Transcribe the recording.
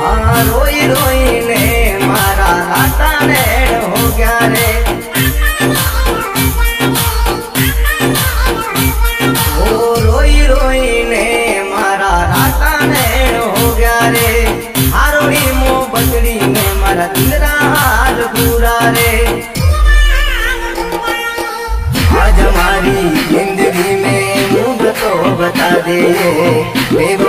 रोई रोई ने मारा राता नेड़ हो गया रे। ओ रोई रोई ने मारा राता नेड़ हो गया रे। हारोड़ी मो बकड़ी ने मारा इंद्रा हाल पूरा रे। आज हमारी जिंदगी में मुझ तो बता दे